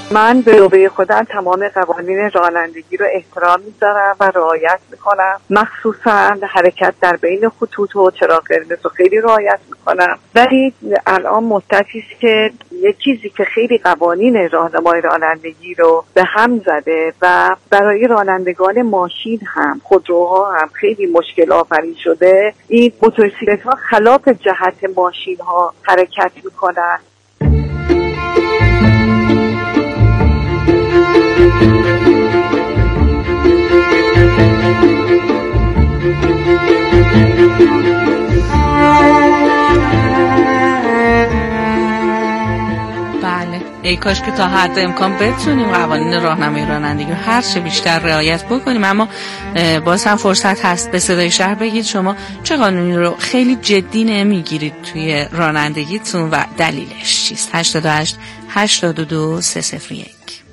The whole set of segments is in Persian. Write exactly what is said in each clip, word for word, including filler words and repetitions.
من به نوبه خودم تمام قوانین رانندگی رو احترام میذارم و رعایت میکنم، مخصوصا حرکت در بین خطوط و چراغ قرمز رو خیلی رعایت میکنم. ولی الان مدتی است که یه چیزی که خیلی قوانین راهنمای رانندگی رو به هم زده و برای رانندگان ماشین هم خودروها هم خیلی مشکل آفرین شده. این موتورسیکلت ها خلاف جهت ماشین ها حرکت میکنن. بله، ای کاش که تا حد امکان بتونیم قوانین راهنمایی رانندگی رو هر چه بیشتر رعایت بکنیم. اما باز هم فرصت هست به صدای شهر بگید شما چه قانونی رو خیلی جدی نمیگیرید توی رانندگیتون و دلیلش چیست؟ هشتاد و هشت هشتاد و دو سه صفر یک.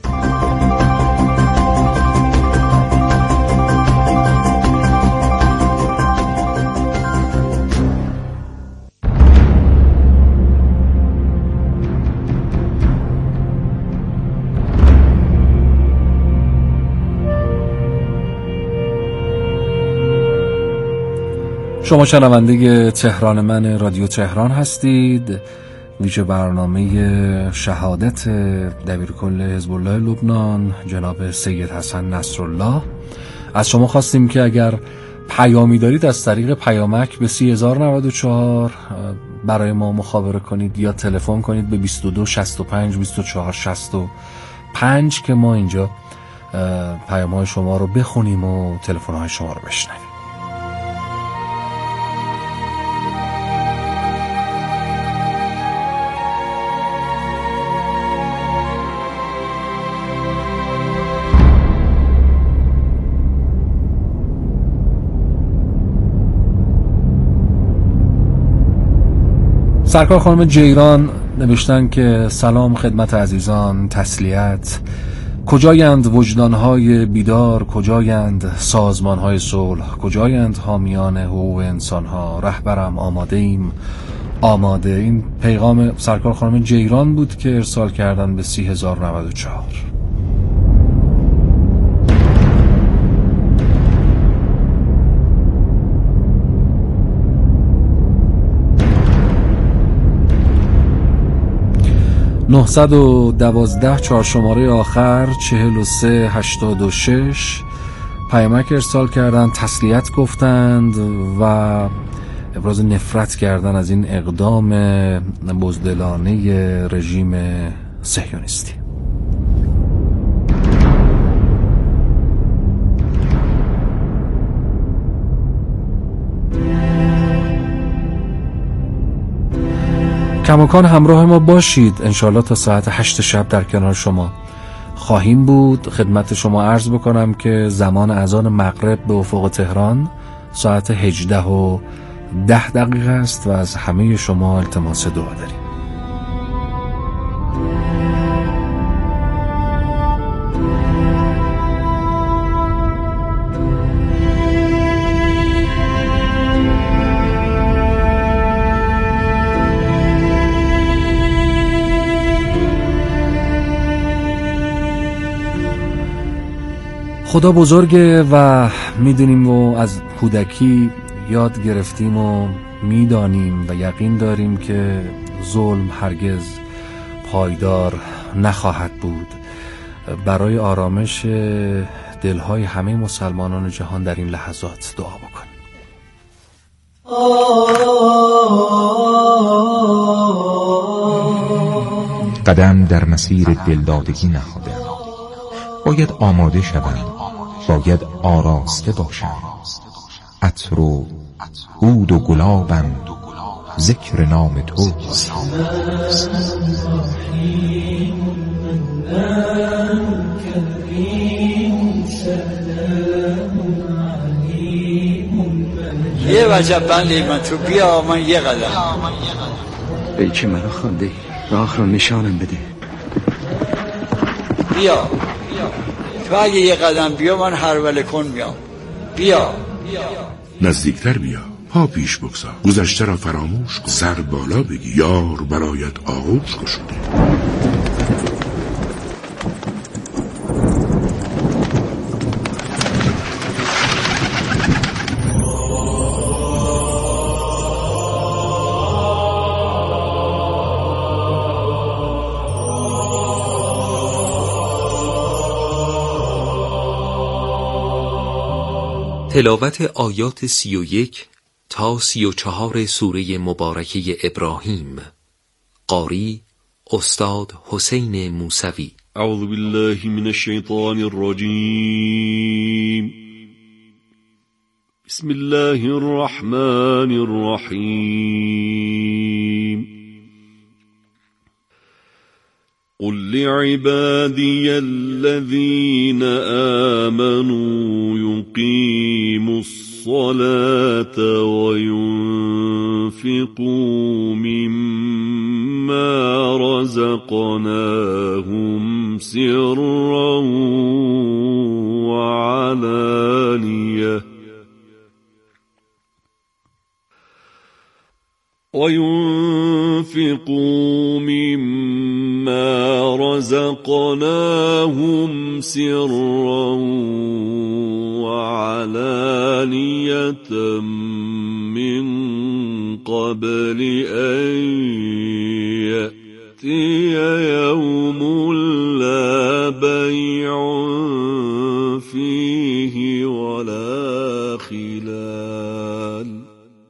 شما شنونده تهران من رادیو تهران هستید. ویژه برنامه شهادت دبیرکل حزب الله لبنان جناب سید حسن نصرالله. از شما خواستیم که اگر پیامی دارید از طریق پیامک به سی هزار و نود و چهار برای ما مخابره کنید یا تلفن کنید به بیست و دو شصت و پنج بیست و چهار شصت و پنج که ما اینجا پیام‌های شما رو بخونیم و تلفن‌های شما رو بشنویم. سرکار خانم جیران نوشتن که سلام خدمت عزیزان، تسلیت. کجایند وجدانهای بیدار، کجایند سازمانهای صلح، کجایند حامیان حقوق انسانها؟ رهبرم آماده ایم آماده. این پیغام سرکار خانم جیران بود که ارسال کردن به سی هزار و نود و چهار. نهصد و دوازده چهار شماره آخر چهل و سه هشتاد و شش پیامک ارسال کردن، تسلیت گفتند و ابراز نفرت کردن از این اقدام بزدلانه رژیم صهیونیستی. کماکان همراه ما باشید. انشالله تا ساعت هشت شب در کنار شما خواهیم بود. خدمت شما عرض بکنم که زمان اذان مغرب به افق تهران ساعت هجده و ده دقیقه است و از همه شما التماس دعا داریم. خدا بزرگه و میدونیم و از کودکی یاد گرفتیم و میدانیم و یقین داریم که ظلم هرگز پایدار نخواهد بود. برای آرامش دلهای همه مسلمانان جهان در این لحظات دعا بکنیم. قدم در مسیر دلدادگی نهادم، باید آماده شوم، باید آراسته باشم. عطر و عود و گلابم، ذکر نام توست. یه وجب بندی من تو بیا من یه قدم. ای که منو خونده راه رو نشانم بده. بیا تو اگه یه قدم بیا من هرول کن میام. بیا نزدیکتر بیا، پا پیش بگذار، گذشته را فراموش کن، سر بالا بگی، یار برایت آغوش گشوده. تلاوت آیات سی و یک تا سی و چهار سوره مبارکه ابراهیم. قاری استاد حسین موسوی. اعوذ بالله من الشیطان الرجیم. بسم الله الرحمن الرحیم. قل لعبادي الذين آمنوا يقيموا الصلاة وينفقوا مما رزقناهم سرا وعلانية وينفقوا مما رزقناهم سرا وعلانية من قبل أن يأتي يوم لا بيع فيه ولا خلال.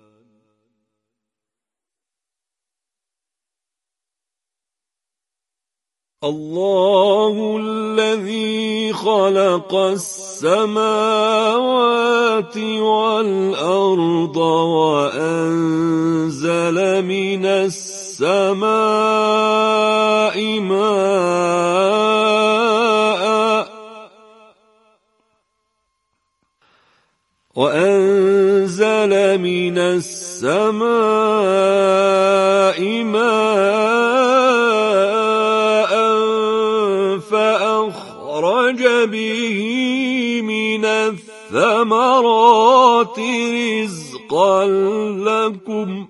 الله الذي خلق السماوات والأرض وأنزل من السماء ماء وأنزل من السماء ماء فأخرج به من الثمرات رزقا لكم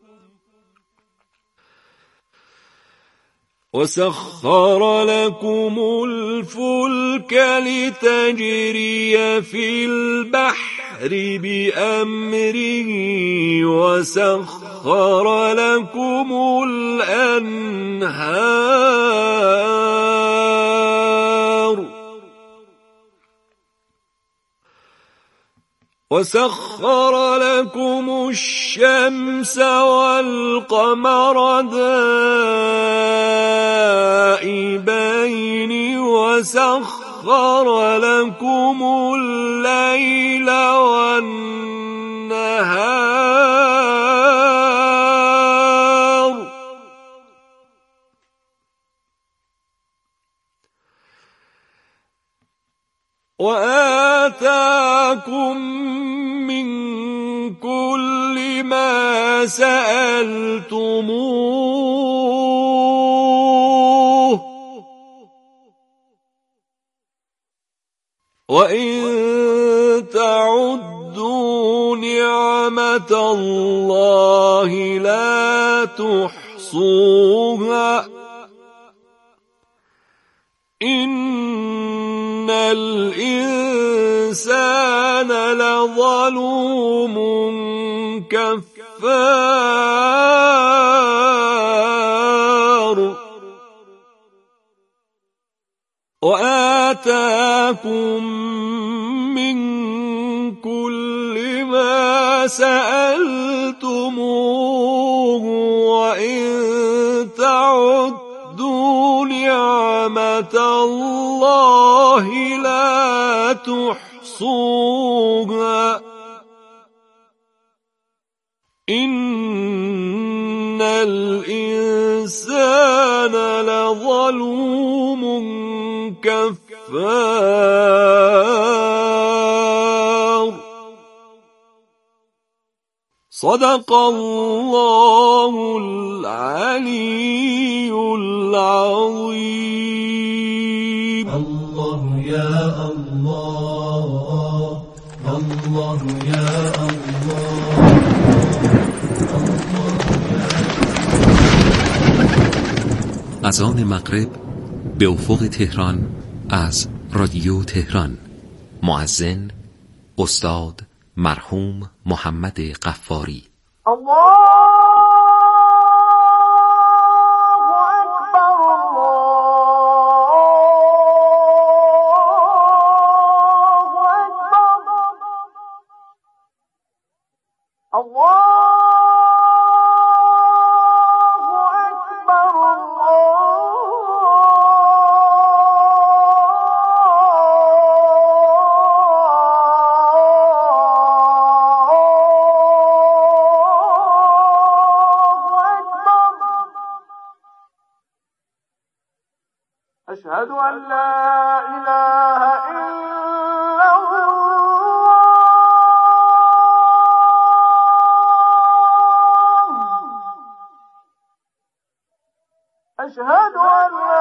وسخر لكم الفلك لتجري في البحر بأمره وسخر لكم الأنهار وسخر لكم الشمس والقمر دائبين وسخر لكم الليل والنهار وآتاكم من كل ما سألتموه وإن تعدوا نعمة الله لا تحصوها إن الإنسان لظلوم كفار وآتاكم من كل ما سألتموه وإن تعدوا نعمة الله لا تحصوها إن الإنسان لظلوم كفار. صدق الله العلي العظيم. الله يا الله الله يا الله. اذان مغرب به افق تهران از رادیو تهران. مؤذن استاد مرحوم محمد غفاری. أشهد أن لا إله إلا الله أشهد أن لا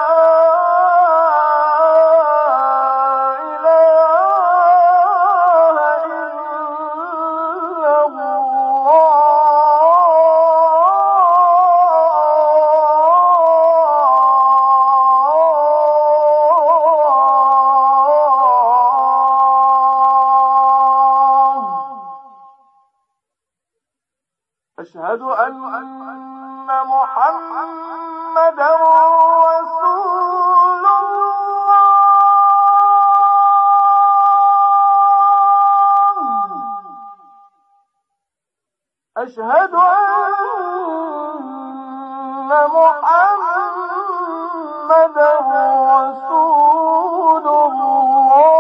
أشهد أن محمدا رسول الله أشهد أن محمدا رسول الله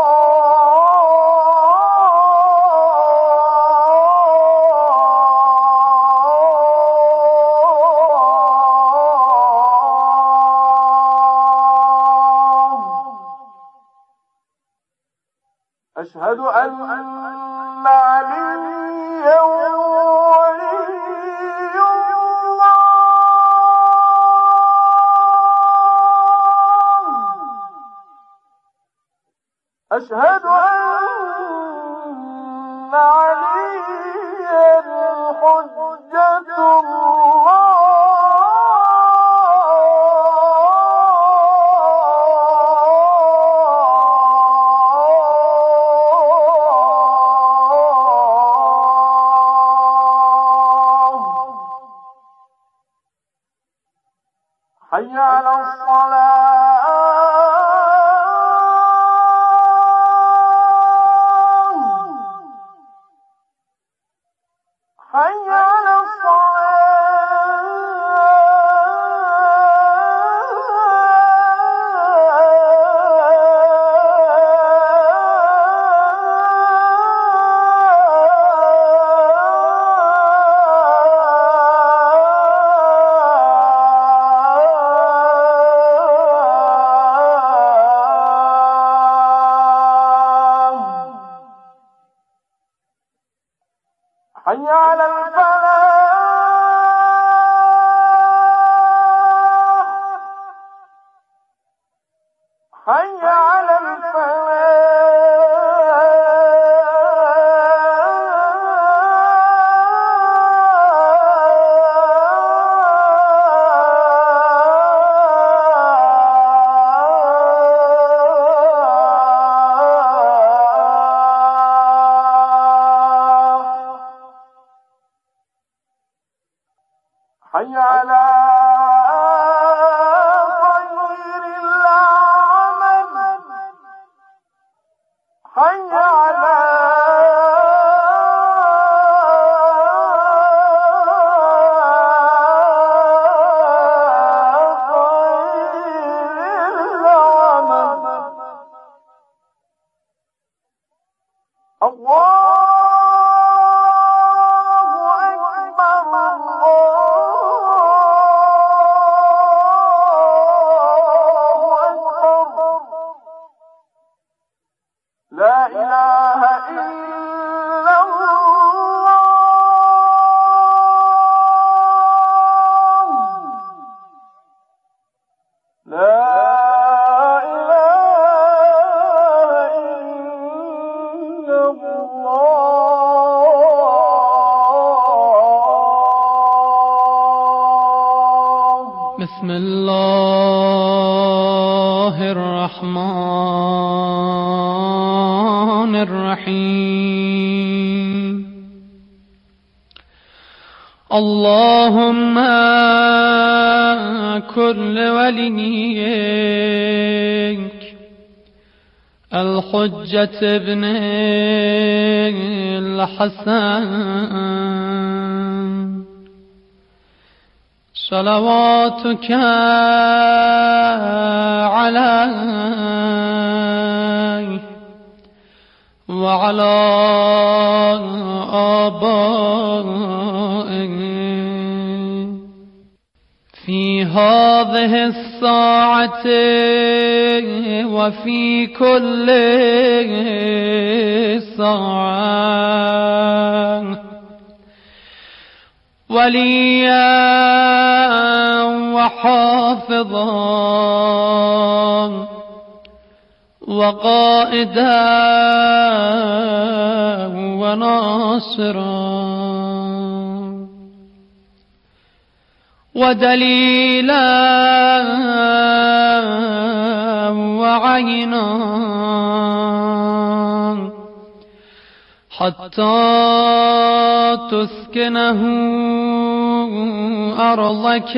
أشهد أن عليا ولي الله أشهد أن عليا حجة الله حي على الصلاة حي على حي على الفلاح حي على حي على خير العمل حي على خير العمل الله لا إله إلا الله لا إله إلا الله بسم الله الرحمن الرحيم اللهم كن لوليك الحجة ابن الحسن صلواتك عليه وعلى آبائه في هذا هذه الساعة وفي كل ساعة وليا وحافظا وقائدا وناصرا ودليلا وعينا حتى تسكنه أرضك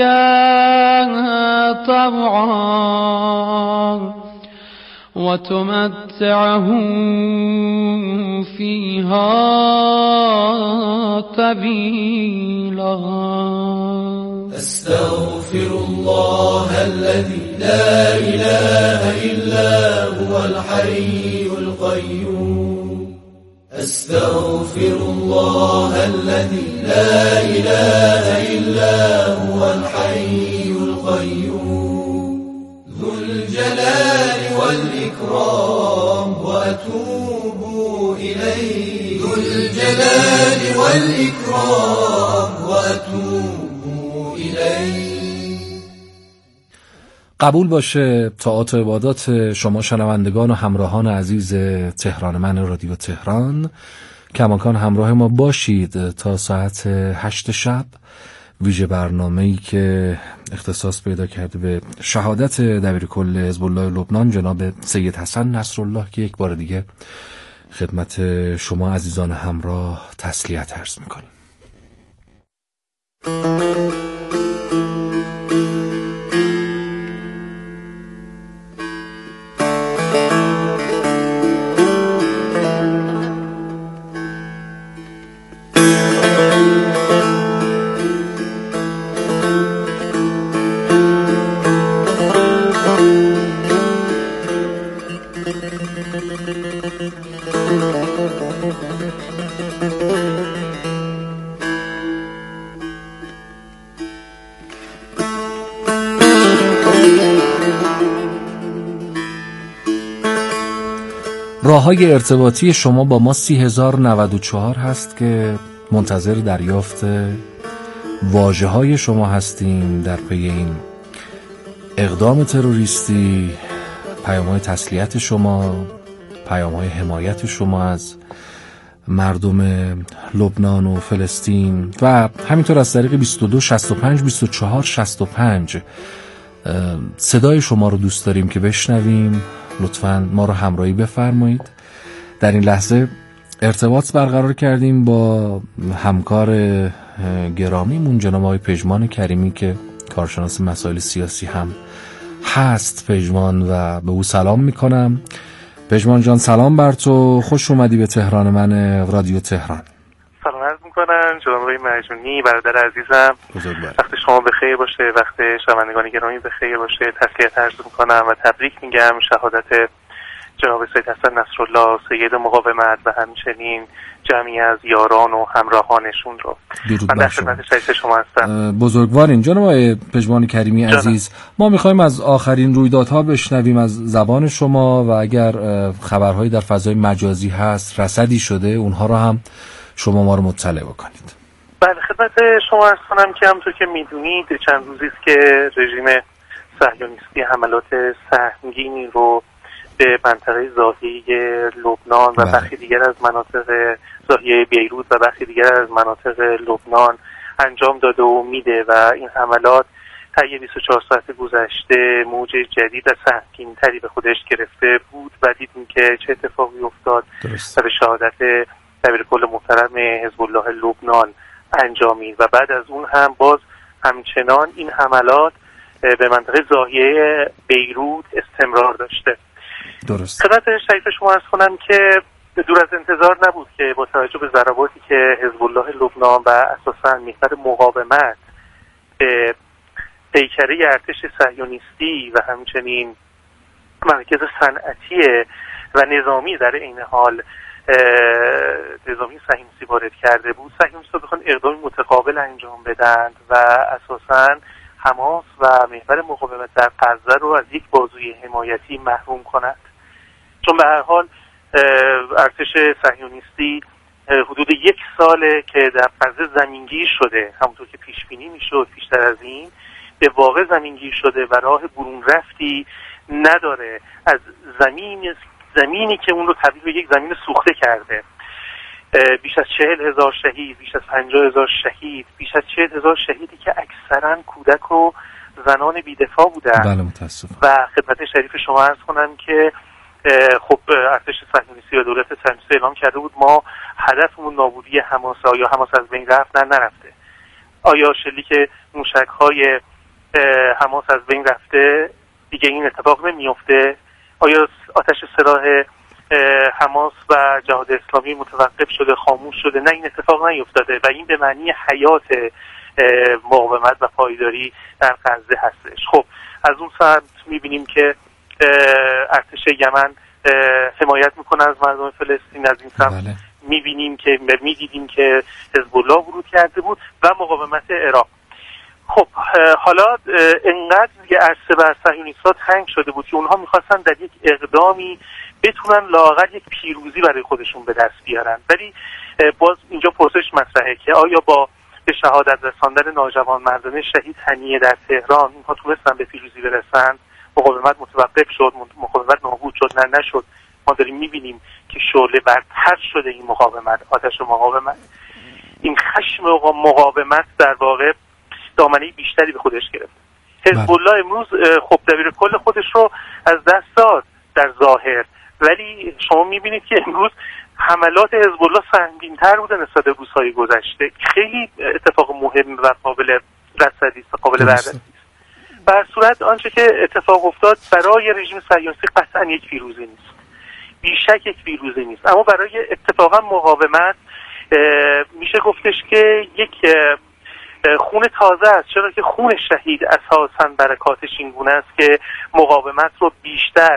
طوعا وتمتعه فيها طويلا. أستغفر الله الذي لا إله إلا هو الحي القيوم. أستغفر الله الذي لا إله إلا هو الحي القيوم ذو الجلال والإكرام وأتوب إليه. ذو الجلال والإكرام وأتوب إليه. قبول باشه طاعات و عبادات شما شنوندگان و همراهان عزیز تهران من رادیو تهران. کماکان همراه ما باشید تا ساعت هشت شب. ویژه برنامه‌ای که اختصاص پیدا کرده به شهادت دبیرکل حزب الله لبنان جناب سید حسن نصرالله که یک بار دیگه خدمت شما عزیزان همراه تسلیت عرض می‌کنیم. راه‌های ارتباطی شما با ما سی هزار و نود و چهار هست که منتظر دریافت واژه‌های شما هستیم در پی این اقدام تروریستی. پیام‌های تسلیت شما، پیام‌های حمایت شما از مردم لبنان و فلسطین و همینطور از طریق بیست و دو شصت و پنج بیست و چهار شصت و پنج صدای شما رو دوست داریم که بشنویم. لطفاً ما رو همراهی بفرمایید. در این لحظه ارتباط برقرار کردیم با همکار گرامیمون جناب آقای پژمان کریمی که کارشناس مسائل سیاسی هم هست. پژمان و به او سلام میکنم. پژمان جان سلام بر تو، خوش اومدی به تهران من رادیو تهران. سلام عرض میکنم جناب آقای مرجونی برادر عزیزم، وقت شما بخیر باشه، وقت شنوندگان گرامی بخیر باشه. تسلیت عرض میکنم و تبریک میگم شهادت جناب سید حسن نصرالله سید مقاومت و همچنین جمعی از یاران و همراهانشون رو. من در خدمت شایست شما هستم. بزرگوارین جناب آقای پژمان کریمی عزیز، ما میخوایم از آخرین رویدادها بشنویم از زبان شما و اگر خبرهایی در فضای مجازی هست رصدی شده اونها رو هم شما ما رو مطلع بکنید. بله خدمت شما عرض کنم که همونطور که میدونید چند روزی است که رژیم صهیونیستی حملات سهمگینی رو به منطقه ضاحیه لبنان و برخی دیگر از مناطق ضاحیه بیروت و برخی دیگر از مناطق لبنان انجام داده و میده و این حملات طی بیست و چهار ساعت گذشته موج جدید و سهمگین‌تری به خودش گرفته بود و دیدیم که چه اتفاقی افتاد و به شهادت دبیرکل محترم حزب الله لبنان انجامید و بعد از اون هم باز همچنان این حملات به منطقه ضاحیه بیروت استمرار داشته. درست. خدمت شریف شما عرض کنم که دور از انتظار نبود که با توجه به ضرباتی که حزب الله لبنان و اساساً محور مقاومت به پیکره ارتش صهیونیستی و همچنین مرکز صنعتی و نظامی در این حال نظامی صهیونیستی وارد کرده بود، صهیونیست‌ها بخوان اقدام متقابل انجام بدن و اساساً حماس و محور مقاومت در غزه رو از یک بازوی حمایتی محروم کند. چون به هر حال ارتش صهیونیستی حدود یک ساله که در غزه زمینگیر شده، همونطور که پیش بینی میشد پیشتر از این به واقع زمینگیر شده و راه برون رفتی نداره از زمین زمینی که اون رو تبدیل به یک زمین سوخته کرده. بیش از چهل هزار شهید، بیش از پنجاه هزار شهید، بیش از چهل هزار شهیدی که اکثرا کودک و زنان بی‌دفاع بودن. بله متاسفم. و خدمت شریف شما عرض کنم که خب ارتش صهیونیستی و دولت صهیونیستی اعلام کرده بود ما هدفمون نابودی حماس. آیا حماس از بین رفت؟ نه نرفته. آیا شلیک موشک‌های حماس از بین رفته؟ دیگه این اتفاق نمیفته. آیا آتش سلاح حماس و جهاد اسلامی متوقف شده، خاموش شده؟ نه، این اتفاق نیفتاده و این به معنی حیات مقاومت و پایداری در غزه هستش. خب از اون سمت میبینیم که ارتش یمن حمایت میکنه از مردم فلسطین، از این سمت بله. میبینیم که میدیدیم که حزب الله ورود کرده بود و مقاومت عراق. خب حالا انقدر دیگه عرصه بر صهیونیست‌ها تنگ شده بود که اونها میخواستن در یک اقدامی بتونن لااقل یک پیروزی برای خودشون به دست بیارن. ولی باز اینجا پرسش مطرحه که آیا با به شهادت رساندن ناجوان مردان شهید هنیه در تهران اونها تونستن به پیروزی برسن؟ مقاومت متوقف شد، مقاومت نابود شد؟ نه نشد. ما داریم میبینیم که شعله برتر شده این مقاومت، آتش مقاومت، این خشم مقاومت در واقع دامنه بیشتری به خودش گرفت. حزب الله امروز خب دبیر کل خودش رو از دست داد در ظاهر، ولی شما میبینید که امروز حملات حزب الله سنگین‌تر بوده نسبت به روزهای گذشته. خیلی اتفاق مهم و قابل رصدی است، قابل بررسی است. به هر صورت آنچه که اتفاق افتاد برای رژیم صهیونیستی قطعا یک پیروزی نیست، بیشک یک پیروزی نیست، اما برای اتفاقا مقاومت میشه گفتش که یک خون تازه است، چرا که خون شهید اساساً برکاتش این گونه است که مقاومت رو بیشتر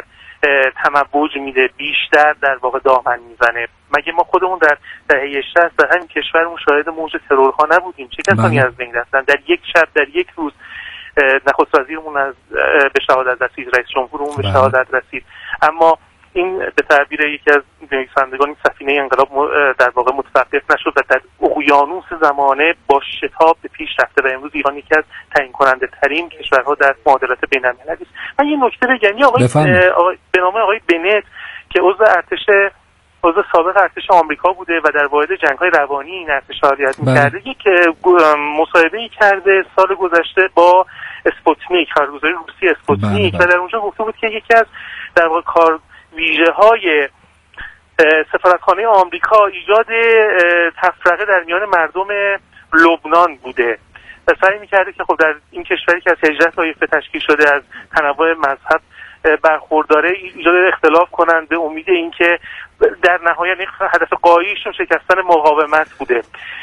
تموج میده، بیشتر در واقع دامن میزنه. مگه ما خودمون در دهه شصت در همین کشور مشاهده موج ترورها نبودیم؟ چه کسانی از بین رفتن؟ در یک شب، در یک روز نخست وزیرمون از به شهادت رسید، رئیس جمهورمون به شهادت رسید. اما این به تعبیر یکی از نویسندگان این سفینه انقلاب در واقع متوقف نشد و در اقیانوس زمانه با شتاب به پیش رفته و امروز ایران یکی از تعیین کننده ترین کشورها در معادلات بین المللی است. من یه نکته بگم، آقای, آقای به نام آقای بنت که عضو ارتش عضو سابق ارتش آمریکا بوده و در واحد جنگ‌های روانی این ارتش فعالیت می‌کرده، یک مصاحبه‌ای کرده سال گذشته با اسپوتنیک، خبرگزاری روسی اسپوتنیک، و در اونجا گفته بود که یکی از در واقع کار ویژه‌های سفارتخانه آمریکا ایجاد تفرقه در میان مردم لبنان بوده و سعی می‌کرده که خب در این کشوری که از هجده طایفه تشکیل شده از تنوع مذهب برخورداره ایجاد اختلاف کنند به امید اینکه در نهایت هدف غاییشون شکستن مقاومت بوده.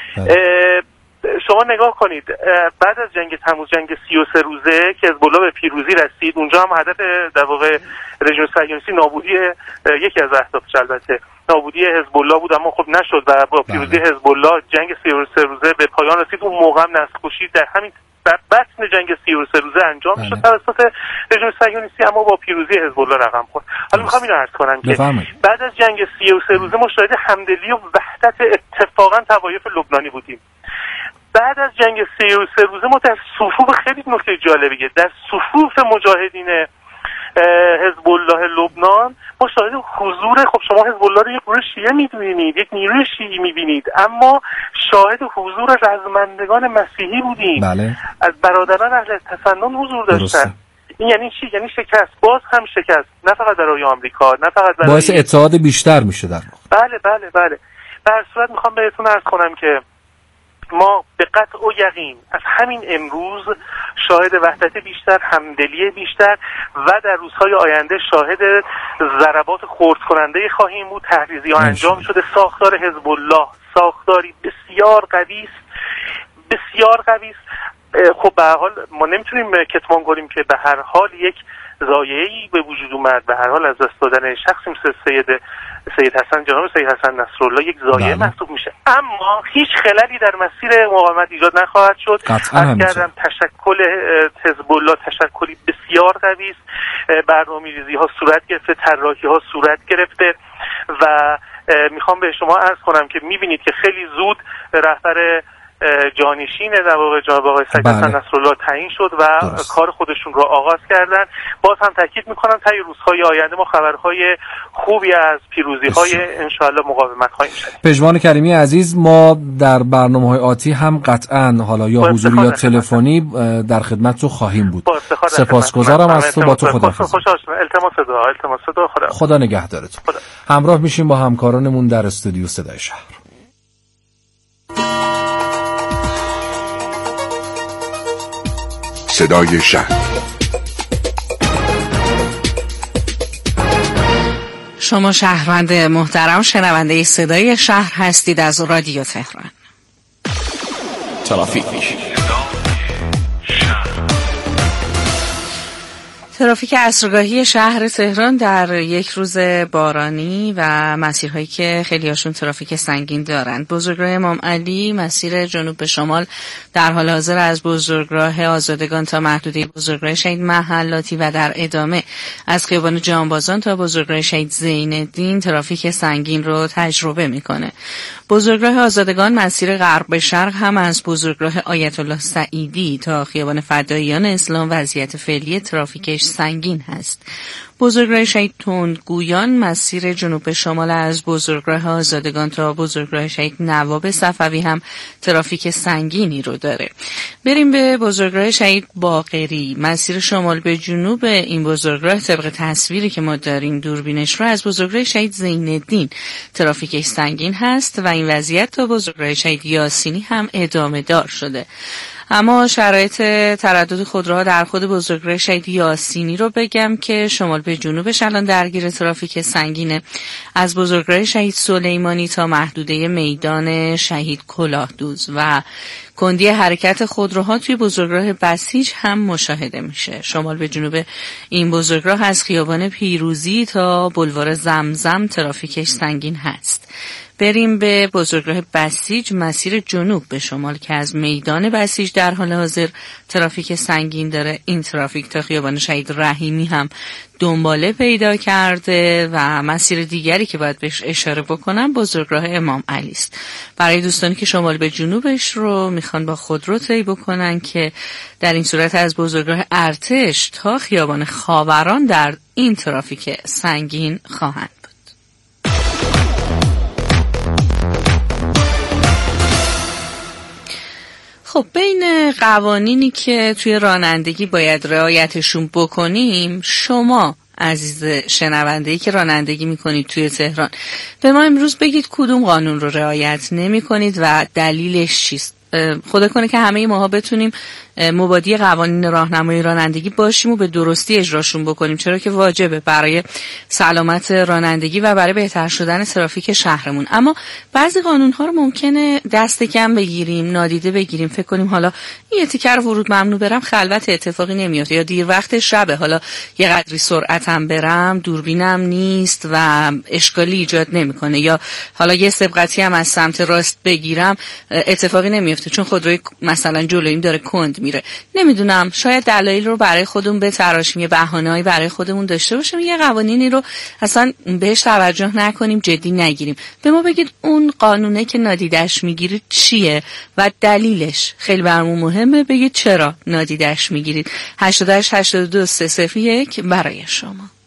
شما نگاه کنید بعد از جنگ تموز، جنگ سی و سه روزه که حزب الله به پیروزی رسید، اونجا هم هدف در واقع رژیم صهیونیستی نابودی یکی از اهدافش البته نابودی حزب الله بود، اما خب نشد و با پیروزی حزب الله جنگ سی و سه روزه به پایان رسید. اون موقع هم نسل‌کشی در همین در بطن جنگ سی و سه روزه انجام شد توسط رژیم صهیونیستی، اما با پیروزی حزب الله رقم خورد. حالا میخوام اینو عرض کنم که بعد از جنگ سی و سه روزه ما شاهد همدلی و وحدت اتفاقا طوایف لبنانی بودیم. بعد از جنگ سی و سه روزه ما در صفوف، خیلی نکته جالبیه، در صفوف مجاهدین حزب الله لبنان ما شاهد حضور، خب شما حزب الله رو یک گروه شیعه می‌بینید، یک نیروی شیعی می‌بینید، اما شاهد حضور رزمندگان مسیحی بودیم. بله. از برادران اهل تسنن حضور داشتن. این یعنی چی؟ یعنی شکست، باز هم شکست، نه فقط برای آمریکا، نه فقط برای باعث اتحاد بیشتر میشه در واقع. بله بله بله. در صورت میخوام بهتون عرض کنم که ما به قطع و یقین از همین امروز شاهد وحدت بیشتر، همدلی بیشتر و در روزهای آینده شاهد ضربات خرد کننده خواهیم بود. تحریزی ها انجام شده. ساختار حزب الله ساختاری بسیار قوی است، بسیار قوی است. خب به هر حال ما نمیتونیم کتمان کنیم که به هر حال یک ضایعه‌ای به وجود اومد. به هر حال از دست دادن شخصی مثل سید سید حسن جناب سید حسن نصرالله یک ضایعه محسوب میشه، اما هیچ خللی در مسیر مقاومت ایجاد نخواهد شد. قطعا کردم تشکل حزب الله تشکلی بسیار قوی است، برنامه‌ریزی ها صورت گرفته، طراحی ها صورت گرفته و میخوام به شما عرض کنم که میبینید که خیلی زود رهبر جانشین در واقع جناب آقای سید حسن نصرالله تعیین شد و درست. کار خودشون رو آغاز کردن. باز هم تاکید میکنم طی روزهای آینده ما خبرهای خوبی از پیروزی‌های ان شاء الله مقاومت خواهیم شنید. پژمان کریمی عزیز، ما در برنامه‌های آتی هم قطعاً حالا یا حضوری یا تلفنی در خدمت رو خواهیم بود. سپاسگزارم از تو، با تو خداحافظی. التماس دعا التماس دعا خدا. خدا نگهدارت. همراه میشیم با همکارانمون در استودیو صدای شهر. صدای شهر. شما شهروند محترم شنونده صدای شهر هستید از رادیو تهران. ترافیک ترافیک عصرگاهی شهر تهران در یک روز بارانی و مسیرهایی که خیلی هاشون ترافیک سنگین دارند. بزرگراه امام علی مسیر جنوب به شمال در حال حاضر از بزرگراه آزادگان تا محدوده بزرگراه شهید محلاتی و در ادامه از خیابان جانبازان تا بزرگراه شهید زین‌الدین ترافیک سنگین رو تجربه میکنه. بزرگراه آزادگان مسیر غرب به شرق هم از بزرگراه آیت الله سعیدی تا خیابان فداییان اسلام وضعیت فعلی ترافیکش سنگین هست. بزرگراه شهید تندگویان مسیر جنوب به شمال از بزرگراه آزادگان تا بزرگراه شهید نواب صفوی هم ترافیک سنگینی رو داره. بریم به بزرگراه شهید باقری. مسیر شمال به جنوب این بزرگراه طبق تصویری که ما داریم دوربینش رو از بزرگراه شهید زین‌الدین ترافیکش سنگین هست و این وضعیت تا بزرگراه شهید یاسینی هم ادامه دار شده. اما شرایط تردد خودروها در خود بزرگراه شهید یاسینی رو بگم که شمال به جنوبش الان درگیر ترافیک سنگینه، از بزرگراه شهید سلیمانی تا محدوده میدان شهید کلاهدوز و کندی حرکت خودروها توی بزرگراه بسیج هم مشاهده میشه. شمال به جنوب این بزرگراه از خیابان پیروزی تا بلوار زمزم ترافیکش سنگین هست. بریم به بزرگراه بسیج مسیر جنوب به شمال که از میدان بسیج در حال حاضر ترافیک سنگین داره. این ترافیک تا خیابان شهید رحیمی هم دنباله پیدا کرده و مسیر دیگری که باید بهش اشاره بکنم بزرگراه امام علی است. برای دوستانی که شمال به جنوبش رو میخوان با خودرو طی بکنن که در این صورت از بزرگراه ارتش تا خیابان خاوران در این ترافیک سنگین خواهند. خب بین قوانینی که توی رانندگی باید رعایتشون بکنیم، شما عزیز شنونده‌ای که رانندگی میکنید توی تهران به ما امروز بگید کدوم قانون رو رعایت نمی‌کنید و دلیلش چیست. خدا کنه که همه ماها بتونیم مبادی قوانین راهنمایی رانندگی باشیم و به درستی اجراشون بکنیم، چرا که واجبه برای سلامت رانندگی و برای بهتر شدن ترافیک شهرمون. اما بعضی قانون ها رو ممکنه دست کم بگیریم، نادیده بگیریم، فکر کنیم حالا این تیکر ورود ممنوع برم خلوت اتفاقی نمیافته، یا دیر وقت شبه حالا یه قدری سرعتم برم دوربینم نیست و اشکالی ایجاد نمیکنه، یا حالا یه سبقتی هم از سمت راست بگیرم اتفاقی نمیافته چون خودروی مثلا جلویم داره کند میره. نمیدونم، شاید دلایل رو برای خودمون بتراشیم، یه بهانه‌ای برای خودمون داشته باشیم، یه قوانینی رو اصلا بهش توجه نکنیم، جدی نگیریم. به ما بگید اون قانونه که نادیدش میگیرید چیه و دلیلش خیلی برامون مهمه. بگید چرا نادیدش میگیرید. هشت هشت هشت دو سه صفر یک برای شما.